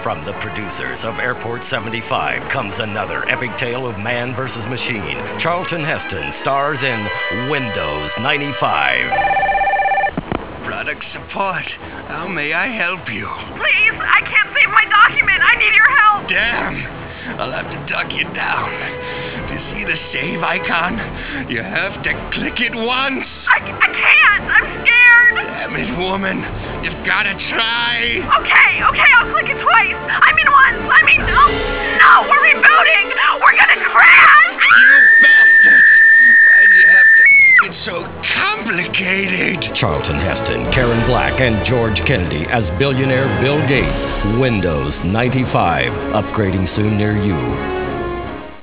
From the producers of Airport 75 comes another epic tale of man versus machine. Charlton Heston stars in Windows 95. Product support. How may I help you? Please, I can't save my document. I need your help. Damn! I'll have to duck you down. Do you see the save icon? You have to click it once. I can't. I'm scared. Damn it, woman. You've got to try. Okay, I'll click it twice. No, we're rebooting. We're gonna crash. You bastards! Why'd you have to make it so complicated? Charlton Heston, Karen Black, and George Kennedy as billionaire Bill Gates. Windows 95, upgrading soon near you.